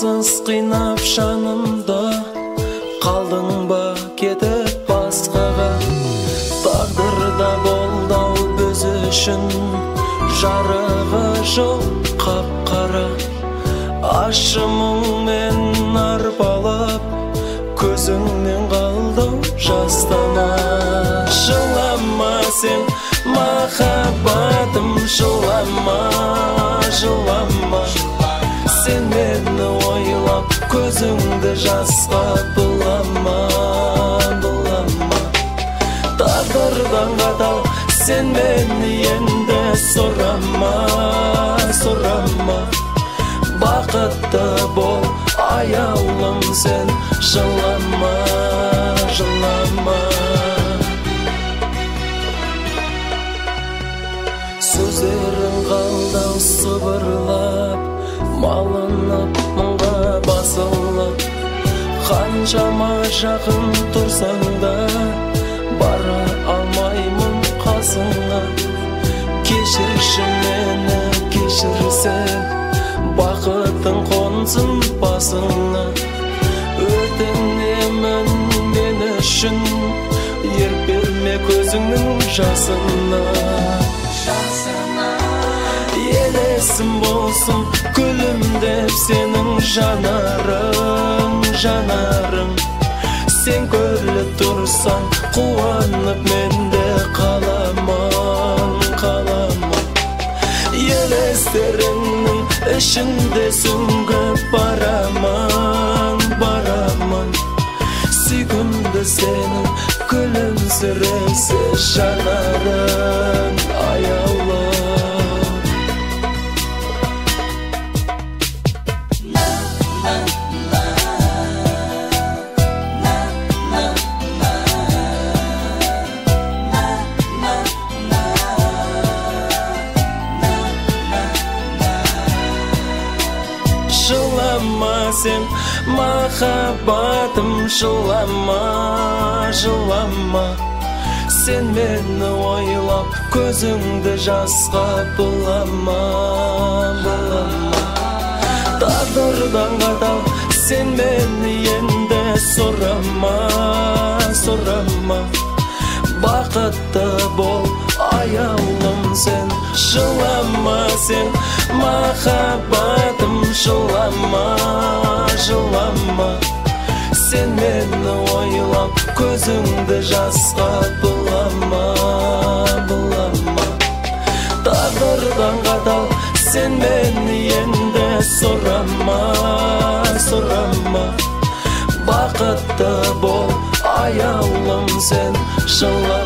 Амалсыз қинап жанымда, қалдың ба кетіп басқаға? Тағдырда болды-ау біз үшін, жарығы жоқ қап-қара. Ащы мұңмен арбалып, көзіңнен қалды-ау жастама. Жылама сен, махаббатым, жылама, жылама. Сен мені ойлап, көзіңді жасқа бұлама, бұлама. Тағдырдан қатал, сен мені енді сұрама, сұрама. Бақытты бол, аяулым сен, жылама, жылама. Сөздерің қалды-ау сыбырлап, малынып мұңға басылып. Қаншама жақын тұрсаң да, бара алмаймын қасыңа. Кешірші мені, кешірсең, бақытың қонсын басыңа. Өтінемін мен үшін, ерік берме көзіңнің жасына. Елесім болсын күлімдеп сенің жанарың, жанарың. Сен күліп тұрсаң, қуанып менде қаламын, қаламын. Елестеріңнің ішінде сүңгіп барамын, барамын. Сүйкімді сенің күлімсіресе жанарың, аяулы. Жылама сен, махаббатым, жылама, жылама. Сен мені ойлап, көзіңді жасқа бұлама, бұлама. Тағдырдан қатал, сен мені енді сұрама, сұрама. Бақытты бол, аяулым сен, жылама сен, махаббатым, жылама, жылама. Сен мені ойлап, көзіңді жасқа бұлама, бұлама. Тағдырдан қатал, сен мені енді сұрама, сұрама. Бақытты бол, аяулым сен, жылама.